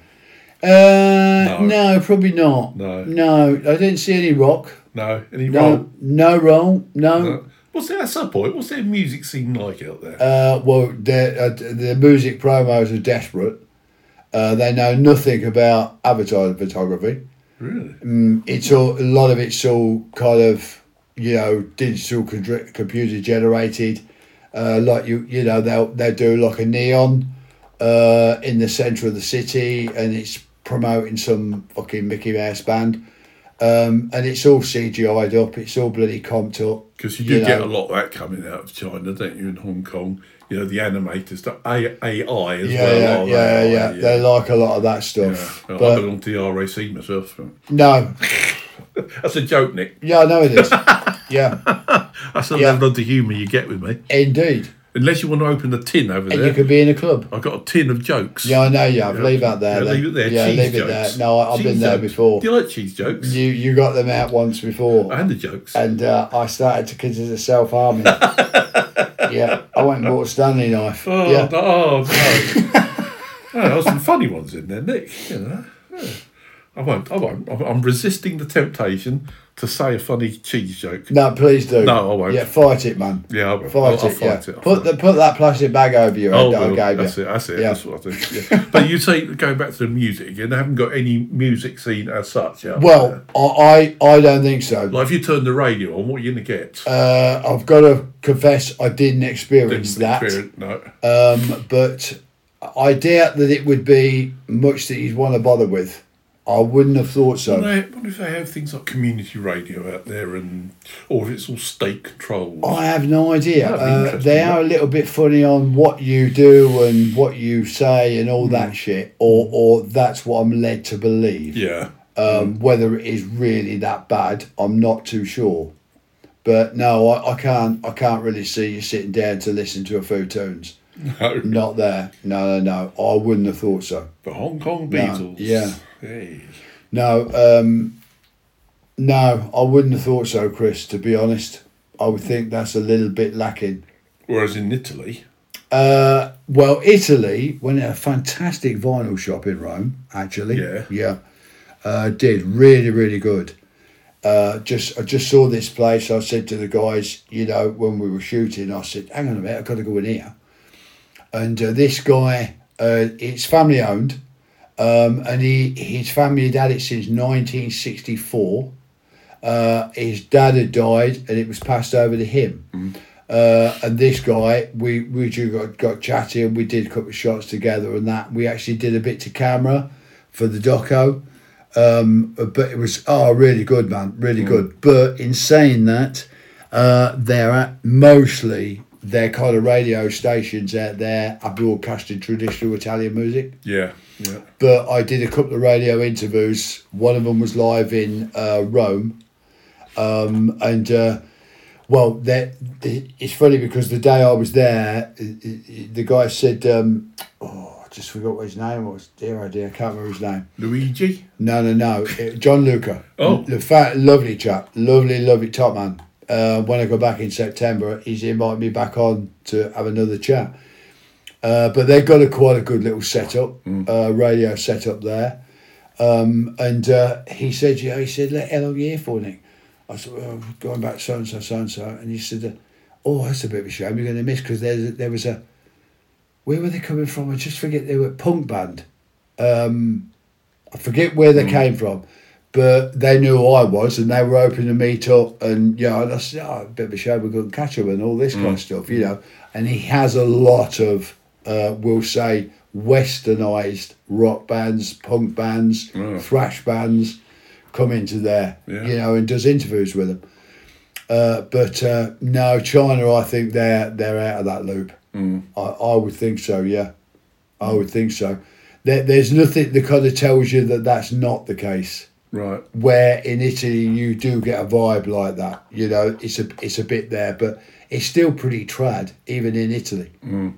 No, probably not. No. I didn't see any rock. No. Any roll? No roll. No. No. What's that? That's a point. What's their music scene like out there? Well, the music promos are desperate. They know nothing about advertising photography. Really? It's all, a lot of it's all kind of, digital computer generated. Like they'll do like a neon in the centre of the city, and it's promoting some fucking Mickey Mouse band. And it's all CGI'd up. It's all bloody comped up. Because you do get a lot of that coming out of China, don't you, in Hong Kong? The animators, the AI as well. Yeah. They like a lot of that stuff. Yeah. I But belong to the RAC myself. no, That's a joke, Nick. yeah, I know it is. Yeah, That's the Yeah. level of the humour you get with me. indeed. Unless you want to open a tin over And there. you could be in a club. I've got a tin of jokes. Yeah, I know you have. Leave that there. Yeah, then. leave it there. Yeah, Cheese leave it jokes. there. No, I've been Cheese there jokes. before. Do you like cheese jokes? You got them out once before, And the jokes. and I started to consider self-harming. Yeah, I went and bought a Stanley knife. Oh, Yeah. no. There was some funny ones in there, Nick. Yeah. I won't. I'm resisting the temptation to say a funny cheese joke. No, please do. No, I won't. Yeah, fight it, man. Yeah, I will. Fight I'll it. fight Yeah. it. I'll Put that plastic bag over your head that I gave that's you. That's it. Yeah. That's what I do. Yeah. But you say, going back to the music again, they haven't got any music scene as such. Out Well, there. I don't think so. Like if you turn the radio on, what are you going to get? I've got to confess I didn't experience that. No. But I doubt that it would be much that you'd want to bother with. I wouldn't have thought so. I wonder if they have things like community radio out there, or if it's all state controlled. I have no idea. That'd be interesting, They are a little bit funny on what you do and what you say and all that shit, or that's what I'm led to believe. Yeah. Whether it is really that bad, I'm not too sure. But no, I can't really see you sitting down to listen to a few tunes. No. Not there. No. I wouldn't have thought so. The Hong Kong Beatles. Yeah. Hey. No, I wouldn't have thought so, Chris, to be honest. I would think that's a little bit lacking. Whereas in Italy, Well, Italy went to a fantastic vinyl shop in Rome, actually. Yeah. Did really, really good. I just saw this place. I said to the guys, when we were shooting, I said, hang on a minute, I've got to go in here. And this guy, it's family owned, and his family had had it since 1964. His dad had died, and it was passed over to him. And this guy, we got chatty, and we did a couple of shots together, and that we actually did a bit to camera for the doco. But it was really good, man, really good. But in saying that, they're at mostly their kind of radio stations out there are broadcasting traditional Italian music. yeah. But I did a couple of radio interviews. One of them was live in Rome, well, it's funny because the day I was there, the guy said, I just forgot what his name was. Dear, I can't remember his name. Luigi? No. John Luca. Oh. Lovely chap. Lovely top man. When I go back in September, he's invited me back on to have another chat. But they've got quite a good little setup, radio setup there. And he said, he said, how long are you here for, Nick? I said, well, going back so-and-so, so-and-so. And he said, oh, that's a bit of a shame, you're going to miss, because there was a, where were they coming from? I just forget, they were a punk band. I forget where they came from, but they knew who I was, and they were open to meet up, and, and I said, a bit of a shame we couldn't catch them and all this kind of stuff, And he has a lot of, we'll say, westernised rock bands, punk bands, thrash bands come into there, and does interviews with them. But no, China, I think they're out of that loop. I would think so, yeah. I would think so. There's nothing that kind of tells you that that's not the case. Right. Where in Italy you do get a vibe like that, it's a bit there, but it's still pretty trad, even in Italy.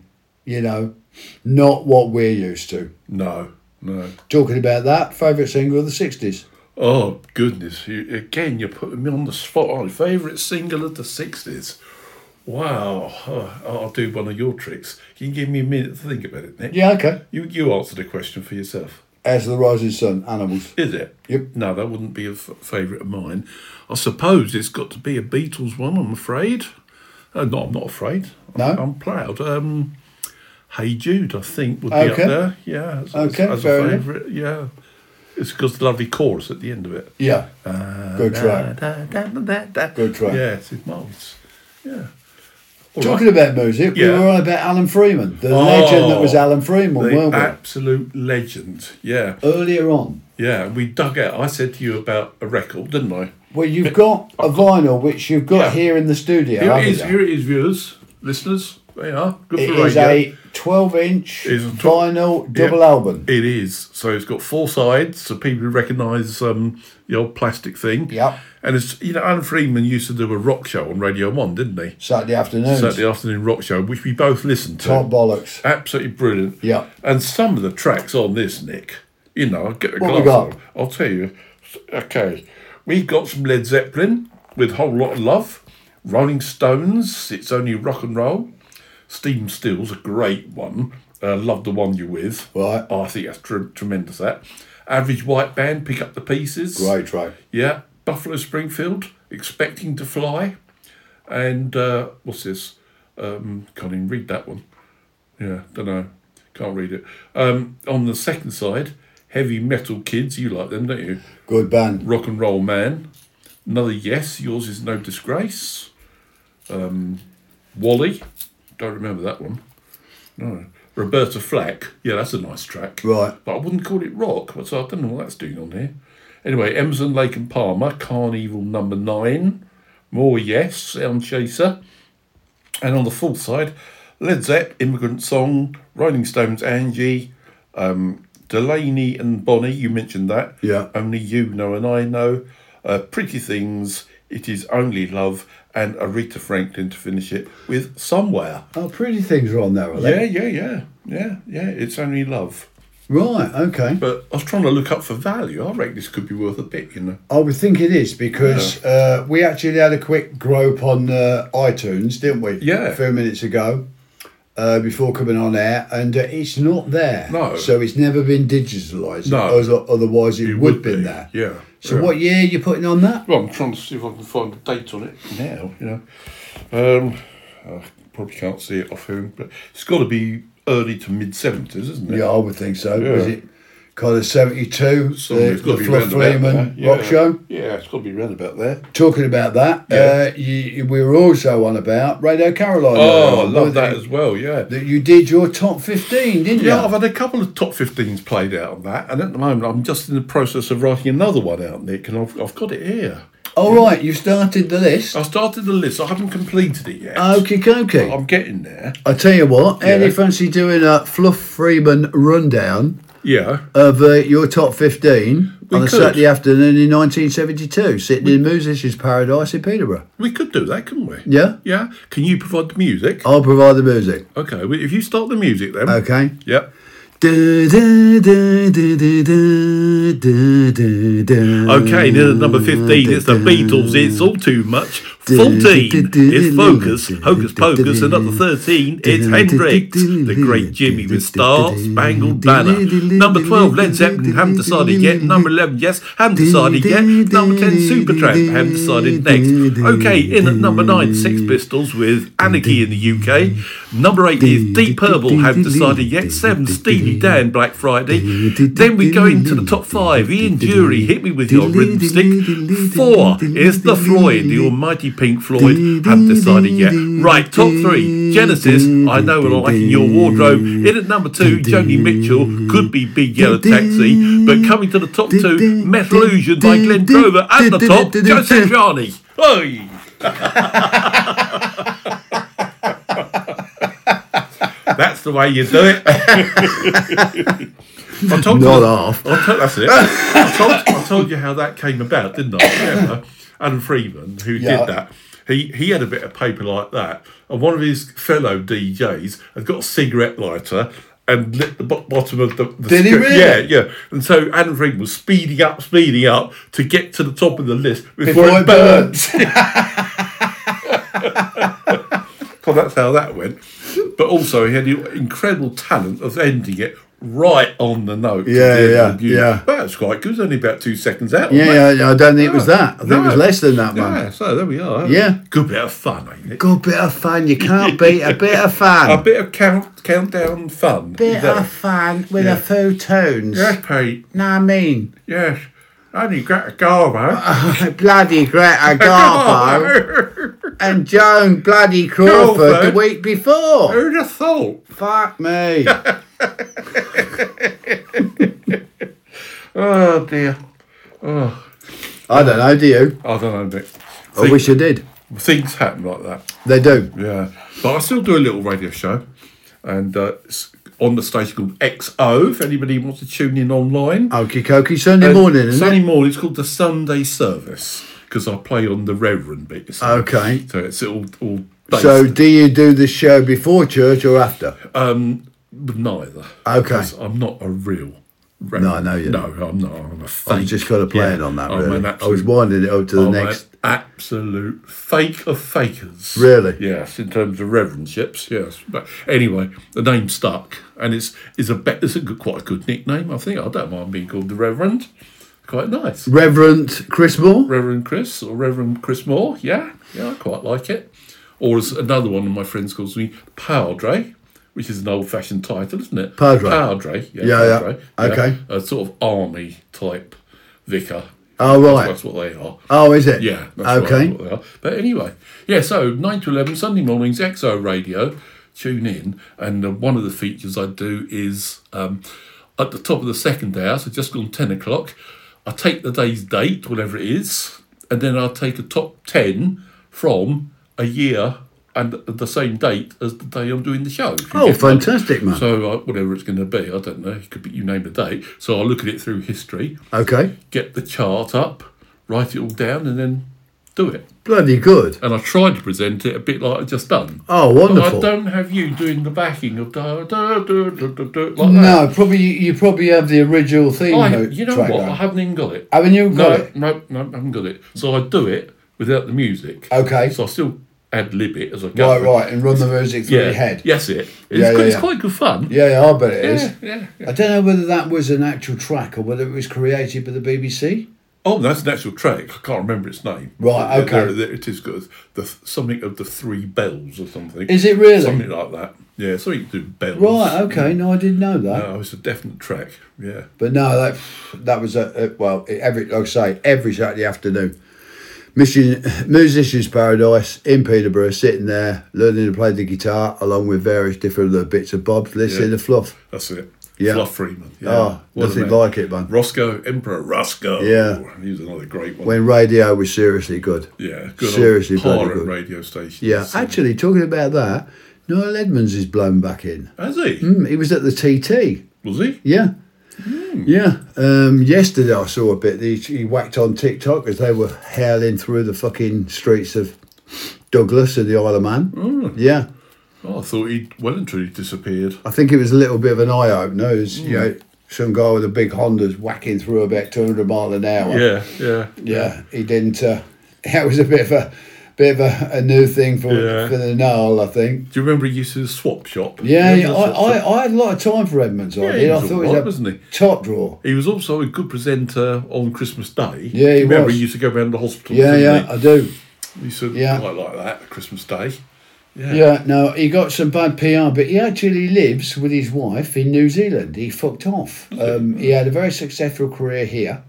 Not what we're used to. No. Talking about that, favourite single of the 60s? Oh, goodness. You're putting me on the spot. Favourite single of the 60s? Wow. I'll do one of your tricks. Can you give me a minute to think about it, Nick? Yeah, okay. You answer the question for yourself. As the Rising Sun, Animals. Is it? Yep. No, that wouldn't be a favourite of mine. I suppose it's got to be a Beatles one, I'm afraid. No, I'm not afraid. I'm proud. Hey Jude, I think, would be up there. Yeah, as a favourite. Yeah. It's because the lovely chorus at the end of it. Yeah. Good track. Good track. Yeah, it's marvellous. Yeah. Talking about music, we were on about Alan Freeman, the legend that was Alan Freeman, weren't we? Absolute legend, yeah. Earlier on. Yeah, we dug out. I said to you about a record, didn't I? Well, you've got a vinyl, which you've got here in the studio. Here it is, viewers, listeners. They are. Good for radio. It is a 12-inch vinyl double album. It is. So it's got 4 sides, so people who recognise the old plastic thing. Yep. And it's, Alan Freeman used to do a rock show on Radio 1, didn't he? Saturday afternoon rock show, which we both listened to. Top bollocks. Absolutely brilliant. Yeah. And some of the tracks on this, Nick, get a what glass we got? of. I'll tell you. Okay. We got some Led Zeppelin with Whole Lot of Love. Rolling Stones, It's Only Rock and Roll. Stephen Stills, a great one. Love the One You're With. Right. Oh, I think that's tremendous, that. Average White Band, Pick Up the Pieces. Great track. Yeah. Buffalo Springfield, Expecting to Fly. And what's this? Can't even read that one. Yeah, don't know. Can't read it. On the second side, Heavy Metal Kids. You like them, don't you? Good band. Rock and Roll Man. Another Yes, Yours Is No Disgrace. Wally. Don't remember that one. No. Roberta Flack. Yeah, that's a nice track. Right. But I wouldn't call it rock. So I don't know what that's doing on here. Anyway, Emerson, Lake and Palmer, Carnival number 9. More Yes, Sound Chaser. And on the fourth side, Led Zepp, Immigrant Song, Rolling Stones, Angie, Delaney and Bonnie, you mentioned that. Yeah. Only You Know and I Know. Pretty Things, It Is Only Love, and Aretha Franklin to finish it with Somewhere. Oh, Pretty Things are on there, are they? Yeah, It's Only Love. Right, okay. But I was trying to look up for value. I reckon this could be worth a bit, I would think it is, because we actually had a quick grope on iTunes, didn't we? Yeah. A few minutes ago, before coming on air, and it's not there. No. So it's never been digitalised. No. Otherwise it would have been there. Yeah. So what year are you putting on that? Well, I'm trying to see if I can find a date on it now, I probably can't see it off here, but it's got to be early to mid-70s, isn't it? Yeah, I would think so. Yeah. Was it kind of 72, It's got to the be Fluff round about Freeman there. rock show? Yeah, it's got to be round about there. Talking about that, we were also on about Radio Carolina. Oh, I love that as well, yeah. That you did your top 15, didn't you? Yeah, I've had a couple of top 15s played out on that, and at the moment I'm just in the process of writing another one out, Nick, and I've got it here. All right, you started the list. I started the list. I haven't completed it yet. Okie dokie. I'm getting there. I tell you what, how do you fancy doing a Fluff Freeman rundown Yeah. of your top 15 on a could. Saturday afternoon in 1972, sitting in Musician's Paradise in Peterborough? We could do that, couldn't we? Yeah? Yeah. Can you provide the music? I'll provide the music. Okay, well, if you start the music then. Okay. Yep. Okay, then at number 15, it's the Beatles, It's All Too Much. 14, it's Focus, Hocus Pocus, and at the 13, it's Hendrix, the great Jimmy with Star Spangled Banner. Number 12, Led Zeppelin, haven't decided yet. Number 11, Yes, haven't decided yet. Number 10, Supertramp, haven't decided next. Okay, in at number 9, Sex Pistols with Anarchy in the UK. Number 8 is Deep Purple, haven't decided yet. 7, Steely Dan, Black Friday. Then we go into the top 5, Ian Dury, Hit Me With Your Rhythm Stick. 4 is The Floyd, the almighty Pink Floyd, haven't decided yet. Right, top 3, Genesis, I Know What I Like in Your Wardrobe. In at number 2, Joni Mitchell, Could Be Big Yellow Taxi. But coming to the top 2, Metal Illusion by Glenn Drover. At the top, Joe Satriani. Oi! That's the way you do it. I told Not you, half. that's it. I told you how that came about, didn't I? Remember? Adam Freeman, who Yeah. did that, he had a bit of paper like that, and one of his fellow DJs had got a cigarette lighter and lit the bottom of the Did he really? Yeah. And so Adam Freeman was speeding up to get to the top of the list Before it burns. So that's how that went. But also he had the incredible talent of ending it right on the note. Yeah. But that's quite good. It was only about 2 seconds out. wasn't it? Yeah, I don't think it was that. I think it was less than that, man. Yeah, so there we are. Yeah. Good bit of fun, ain't it? Good bit of fun. You can't beat a bit of fun. A bit of countdown fun. bit Is that- of fun with a few tunes. Yes, Pete. Know what I mean? Yes. Only Greta Garbo. Bloody Greta Garbo and Joan bloody Crawford the week before. Who'd have thought? Fuck me. Oh, dear. Oh, I don't know, do you? I don't know, Nick. I wish I did. Things happen like that. They do. Yeah. But I still do a little radio show. And it's on the station called XO, if anybody wants to tune in online. Okie dokie. Sunday morning, isn't Sunday it? morning, it's called the Sunday Service, because I play on the Reverend bit. You see. Okay. So it's all based. So do you do the show before church or after? Neither. Okay. Because I'm not a real Reverend. No, I know you're No, not. I'm not. I'm a fake. I just got a plan on that, I'm really. an I was winding it up to the I'm next. an absolute fake of fakers. Really? Yes, in terms of reverendships, yes. But anyway, the name stuck, and it's quite a good nickname, I think. I don't mind being called the Reverend. Quite nice. Reverend Chris Moore? Reverend Chris or Reverend Chris Moore, yeah, I quite like it. Or as another one of my friends calls me, Padre, which is an old-fashioned title, isn't it? Padre. Padre, Yeah. Padre, Okay. A sort of army type vicar. Oh, right. That's what they are. Oh, is it? Yeah, that's Okay. what they are. But anyway, yeah, so 9 to 11, Sunday mornings, XO Radio, tune in. And one of the features I do is at the top of the second hour, so just gone 10 o'clock, I take the day's date, whatever it is, and then I'll take a top 10 from a year and the same date as the day I'm doing the show. if you Oh, get one. fantastic, man. So whatever it's going to be, I don't know, it could be, you name the date. So I'll look at it through history, Okay. get the chart up, write it all down, and then do it. Bloody good. And I tried to present it a bit like I've just done. Oh, But I wonderful. don't have you doing the backing of like that. No, probably you probably have the original theme You know track what? down. I haven't even got it. Haven't you got it? No, I haven't got it. So I do it without the music. Okay. So I still ad lib it as I go. Right, and run the music through your head. Yes, it. It's, Yeah, it's yeah. quite good fun. Yeah, I bet it is. Yeah. I don't know whether that was an actual track or whether it was created by the BBC. Oh, that's an actual track. I can't remember its name. Right, okay. It is good. Something of the Three Bells or something. Is it really? Something like that. Yeah, something to do with bells. Right, okay. No, I didn't know that. No, it's a definite track. Yeah. But no, that was like I say, every Saturday afternoon. Musicians Paradise in Peterborough, sitting there learning to play the guitar along with various different little bits of bobs, listening to fluff. That's it. Yeah. Fluff Freeman. Yeah. Oh, What a nothing man. like it, man. Roscoe, Emperor Roscoe. Yeah. He was another great one. When radio was seriously good. Yeah. Good Seriously old bloody pirate good. radio station. Yeah, actually, talking about that, Noel Edmonds is blown back in. Has he? He was at the TT. Was he? Yeah. Yeah. Yesterday I saw a bit. He whacked on TikTok as they were hailing through the fucking streets of Douglas and the Isle of Man. Yeah. Oh, I thought he'd well and truly disappeared. I think it was a little bit of an eye opener. You know, some guy with a big Honda's whacking through about 200 mile an hour. Yeah. He didn't. That was a bit of a new thing for the Gnarl, I think. Do you remember he used to swap shop? Yeah, I had a lot of time for Edmonds. I did. I thought he was wasn't he? Top drawer. He was also a good presenter on Christmas Day. Yeah, he remember was. he used to go around the hospital. Yeah, I do. He used to quite like that at Christmas Day. Yeah, no, he got some bad PR, but he actually lives with his wife in New Zealand. He fucked off. He had a very successful career here.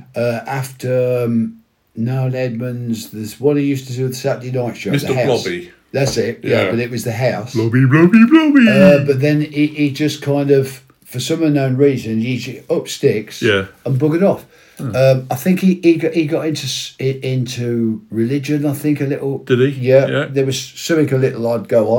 After Noel Edmonds, there's what he used to do with the Saturday night show. Mr. The House. Blobby. That's it, yeah, but it was the House. Blobby. But then he just kind of, for some unknown reason, he up sticks and buggered off. I think he got into religion. I think a little. Did he? Yeah. There was something a little odd go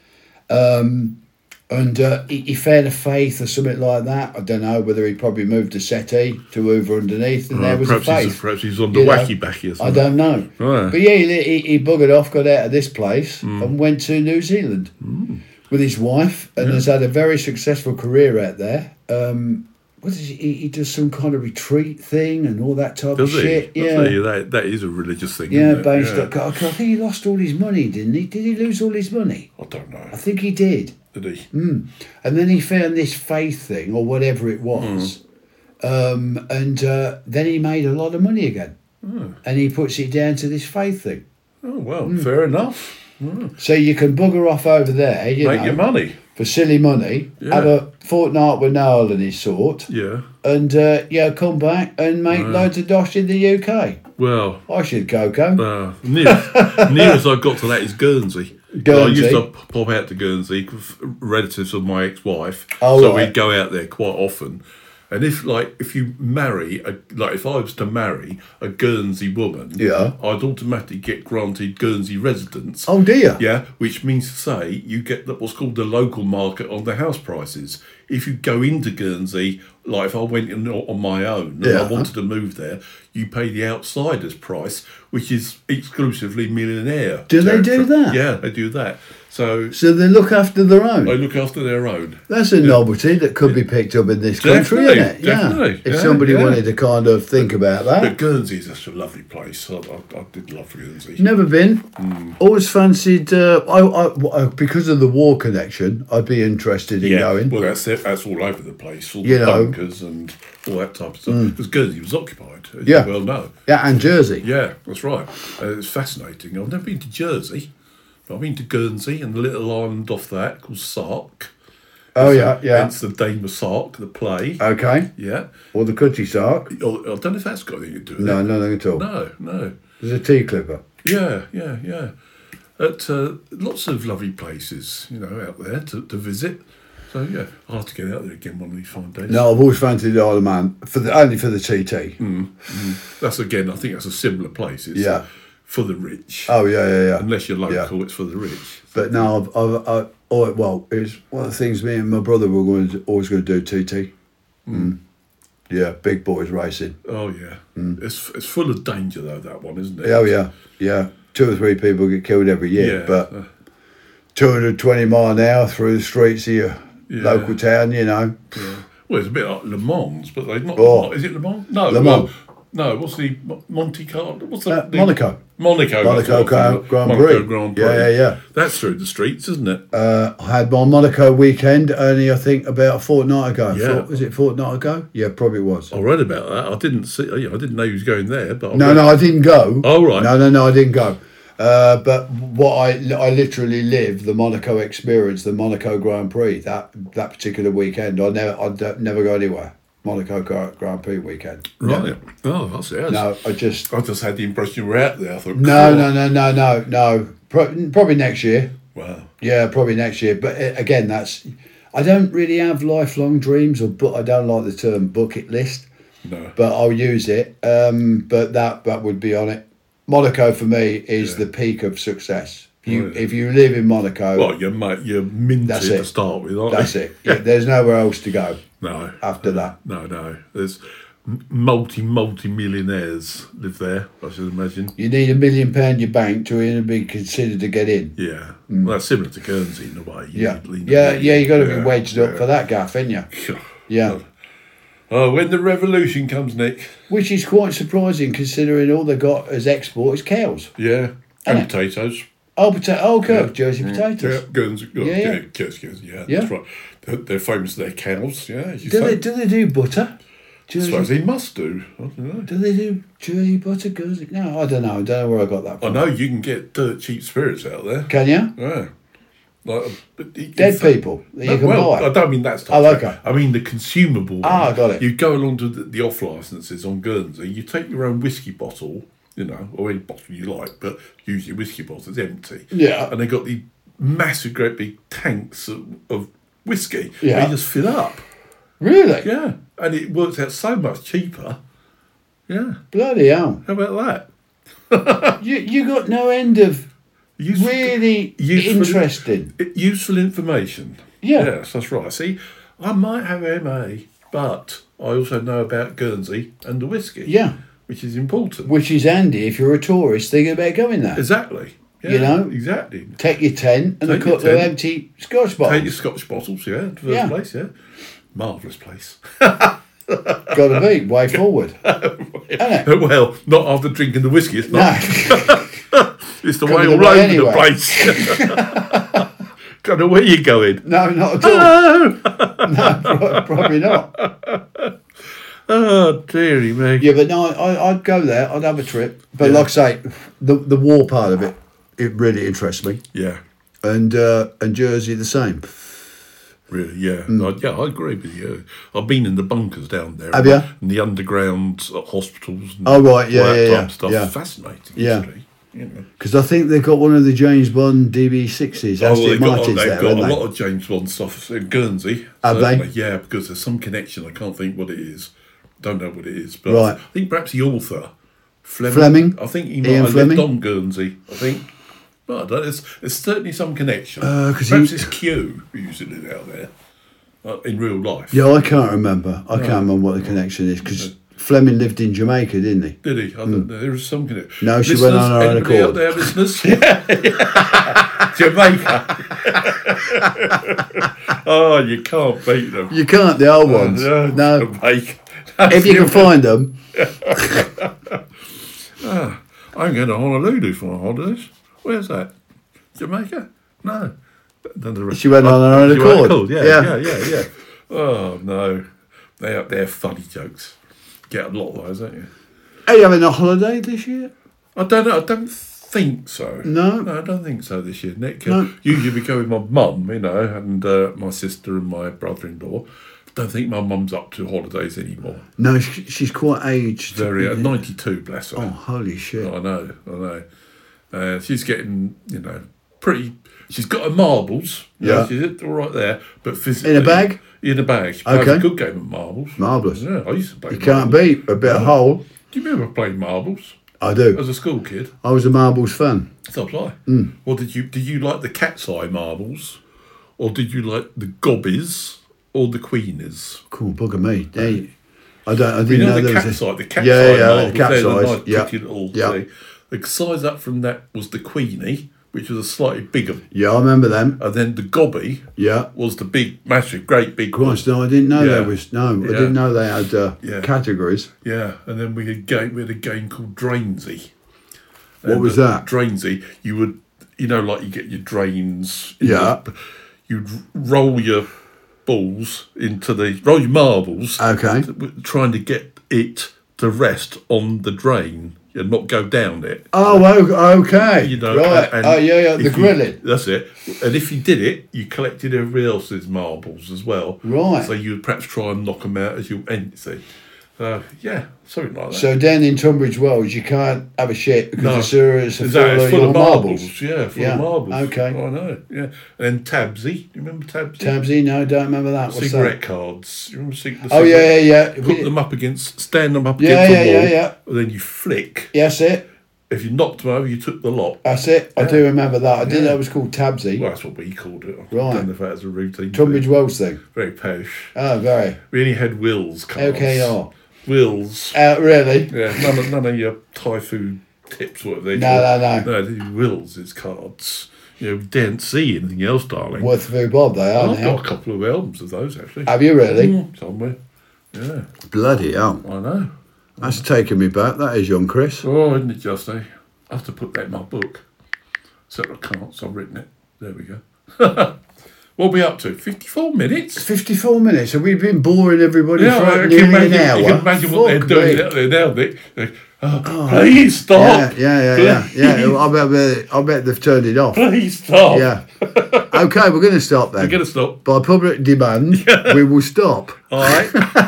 on, and he found a faith or something like that. I don't know whether he probably moved a settee to over underneath, and there was a faith. Perhaps he's on the wacky backy or something. I don't know. Right. But yeah, he buggered off, got out of this place, and went to New Zealand with his wife, and has had a very successful career out there. What is he does some kind of retreat thing and all that type of shit. Yeah, that is a religious thing. Yeah, isn't it? based on. I think he lost all his money, didn't he? Did he lose all his money? I don't know. I think he did. Did he? And then he found this faith thing or whatever it was, and then he made a lot of money again, and he puts it down to this faith thing. Oh well, fair enough. So you can bugger off over there, make your money for silly money, have a fortnight with Noel and his sort, and come back and make loads of dosh in the UK. Well, I should go. Near as I got to that is Guernsey. I used to pop out to Guernsey, relatives of my ex-wife, we'd go out there quite often. And if you marry, if I was to marry a Guernsey woman, I'd automatically get granted Guernsey residence. Oh dear. Yeah, which means to say you get what's called the local market on the house prices. If you go into Guernsey, like if I went in on my own and I wanted to move there, you pay the outsider's price, which is exclusively millionaire. Do they do that? Yeah, they do that. So they look after their own. They look after their own. That's a novelty that could be picked up in this country, isn't it? Definitely. If somebody wanted to kind of think about that. But Guernsey is such a lovely place. I did love Guernsey. Never been. Always fancied. I because of the war connection, I'd be interested in going. Well, that's it. That's all over the place. All the bunkers and all that type of stuff. Because Guernsey was occupied, as you well know. Yeah, and Jersey. Yeah, that's right. It's fascinating. I've never been to Jersey. I've been to Guernsey and the little island off that called Sark. Oh, yeah. Hence the Dame of Sark, the play. Okay. Yeah. Or the Cutty Sark. I don't know if that's got anything to do with it. No, nothing at all. No. There's a tea clipper. Yeah. At lots of lovely places, out there to visit. So, yeah, I'll have to get out there again one of these fine days. No, I've always fancied the Isle of Man, only for the TT. That's, again, I think that's a similar place. It's for the rich. Oh, yeah. Unless you're local, it's for the rich. But no, it's one of the things me and my brother were always going to do, TT. Yeah, big boys racing. Oh, yeah. It's full of danger, though, that one, isn't it? Oh, yeah. 2 or 3 people get killed every year, but 220 mile an hour through the streets of your local town, Yeah. Well, it's a bit like Le Mans, but they're not. Is it Le Mans? No. Le Mans. No, what's the Monte Carlo? What's Monaco. Monaco Grand Prix. Grand Prix. Yeah. That's through the streets, isn't it? I had my Monaco weekend only, I think, about a fortnight ago. Yeah. Was it a fortnight ago? Yeah, probably was. I read about that. I didn't see. I didn't know he was going there. But No, I didn't go. Oh, right. No, I didn't go. But what I literally lived the Monaco experience, the Monaco Grand Prix that particular weekend. I'd never go anywhere. Monaco Grand Prix weekend. Right. No. Oh, that's it. No, I just had the impression you were out there. I thought. No. Probably next year. Wow. Yeah, probably next year. But again, I don't really have lifelong dreams, but I don't like the term bucket list. No. But I'll use it. But that would be on it. Monaco for me is the peak of success. If you live in Monaco, well, you're minted to start with, aren't you? That's it. There's nowhere else to go. No. After that. No. There's multi-millionaires live there, I should imagine. You need £1 million in your bank to even be considered to get in. Yeah. Well, that's similar to Guernsey in a way. You Yeah, need- you got to be yeah, wedged up for that gaff, ain't you? Yeah. Oh, when the revolution comes, Nick. Which is quite surprising considering all they got as export is cows. Yeah. And Innit? potatoes. Jersey potatoes. Yeah, Guernsey. Yeah. Guernsey, Yeah. that's right. They're famous for their cows, yeah. As you Do say. they do butter? I suppose they must do. I don't know. Do they do Jersey butter, Guernsey? No, I don't know. I don't know where I got that I from. know you can get dirt cheap spirits out there. Can you? Yeah. Like, Dead people that you can well, buy. I don't mean that's Oh, okay. I mean the consumable one. Ah, got it. You go along to the off licences on Guernsey, you take your own whiskey bottle, or any bottle you like, but usually a whiskey bottle is empty. Yeah. And they got the massive, great big tanks of whiskey. Yeah. And you just fill up. Really? Yeah. And it works out so much cheaper. Yeah. Bloody hell. How about You got no end of that? really interesting. Useful information. Yeah. Yes, that's right. See, I might have MA, but I also know about Guernsey and the whiskey. Yeah. Which is important. Which is handy if you're a tourist thinking about going there. Exactly. Yeah, You know? Exactly. Take your tent and a Take your couple of tent. empty Scotch bottles. Take your Scotch bottles, yeah, in the first Yeah. place, yeah. Marvellous place. Got to be way forward. Isn't it? Well, not after drinking the whiskey, it's No. not. It's the way Coming all the over way anyway. the place. Don't know where you're going. No, not at all. No, probably not. Oh, dearie me. Yeah, but no, I'd go there. I'd have a trip. But Yeah. like I say, the war part of it, it really interests me. Yeah, And Jersey the same. really, yeah. Mm. I agree with you. I've been in the bunkers down there. Have you? In the underground hospitals. And Oh, right, yeah, all that yeah, type yeah, of stuff. yeah. Fascinating, Yeah. actually. Because I think they've got one of the James Bond DB60s, Aston Martins they've there, got haven't a they? lot of James Bond stuff in Guernsey. Have they? certainly. Yeah, because there's some connection. I can't think what it is. Don't know what it is. But Right. I think perhaps the author, Fleming? I think he Ian might have Fleming? lived on Guernsey. I think. But I don't know. There's certainly some connection. 'Cause perhaps he- it's Q who used to live out there in real life. Yeah, I can't remember. I can't remember what the connection is because Fleming lived in Jamaica, didn't he? Did he? I don't know. There is some connection. No, she went on her own anybody accord. out there, listeners? Yeah. Jamaica. Oh, you can't beat them. You can't, the old ones. Yeah, No. Jamaica. If you can find them. I'm going to Honolulu for my holidays. Where's that? Jamaica? No. She went on her own She went accord. Yeah. Oh, no. They're funny jokes. Get a lot of those, don't you? Are you having a holiday this year? I don't know. I don't think so. No? I don't think so this year, Nick. No. Usually we go with my mum, and my sister and my brother-in-law. Don't think my mum's up to holidays anymore. No, she's quite aged. Very 92, bless her. Oh, holy shit. I know. She's getting, pretty. She's got her marbles. Yeah. She's all right there, but physically. In a bag? In a bag. She plays Okay. a good game of marbles. Marvellous. Yeah, I used to play You can't marbles. beat a bit of hole. Do you remember playing marbles I do. as a school kid? I was a marbles fan. So was I. Or did you like the cat's eye marbles? Or did you like the gobbies or the queenies? Cool, bugger me. Hey, I didn't You know know the there was cat's eye, the cat's Yeah, eye yeah, marbles. the cat's They're the eyes. nice, Yeah. pretty little Yeah. thing. The size up from that was the queenie, which was a slightly bigger. Yeah, I remember them. And then the gobby Yeah. was the big, massive, great big Christ, no, I didn't know Yeah. there was. No, I Yeah. didn't know they had Yeah. categories. Yeah, and then we had a game called Drainsy. What And was that? Drainsy, you would, like you get your drains. Yeah. You'd roll your roll your marbles. Okay. Trying to get it to rest on the drain and not go down it. Oh, okay. Right. and yeah, the if you- grilling. That's it. And if you did it, you collected everybody else's marbles as well. Right. So you would perhaps try and knock them out as you empty. Yeah, something like that. So down in Tunbridge Wells, you can't have a shit because No. the sewers are Exactly, full it's of full your of marbles. Yeah, full Yeah, of marbles. okay. I know, yeah. And then Tabsy. Do you remember Tabsy? Tabsy, no, don't remember that. What's Cigarette that? cards. You remember the Oh, yeah. Put them up against, stand them up Yeah, against yeah, the wall. yeah. And then you flick. Yes, it. If you knocked them over, you took the lot. That's it. I do remember that. I didn't Yeah. know it was called Tabsy. Well, that's what we called it. I Right. don't know if that's a routine. Tunbridge thing. Wells thing. Very posh. Oh, very. We only had Will's cards. Okay, oh. Wills. Really? Yeah, none of your Thai food tips, whatever they No. No, these Wills, it's cards. You daren't see anything else, darling. Worth a few bob, they are I've now. got a couple of albums of those, actually. Have you really? Somewhere. Yeah, Bloody hell. I know. That's taking me back. That is young Chris. Oh, isn't it just, eh? I have to put that in my book. Except I can't, so I've written it. There we go. What are we up to? 54 minutes? 54 minutes. Have we been boring everybody Yeah, for I nearly can an hour? imagine, you can imagine what they're Fuck doing me. out there now, Nick. Please stop. Yeah. I bet they've turned it off. Please stop. Yeah. Okay, we're going to stop then. We're going to stop. By public demand, we will stop. All right.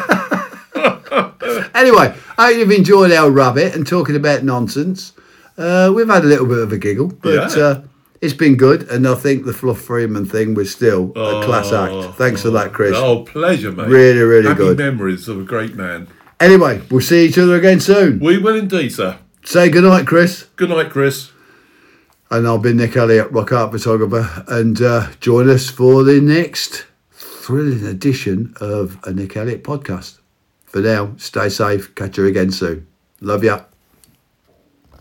Anyway, I hope you've enjoyed our rabbit and talking about nonsense. We've had a little bit of a giggle, but it's been good. And I think the Fluff Freeman thing was still a class act. Thanks for that, Chris. Oh, pleasure, mate. Really, really Happy good. memories of a great man. Anyway, we'll see each other again soon. We will indeed, sir. Say goodnight, Chris. Good night, Chris. And I'll be Nick Elliott, rock art photographer, and join us for the next thrilling edition of a Nick Elliott podcast. For now, stay safe. Catch you again soon. Love ya.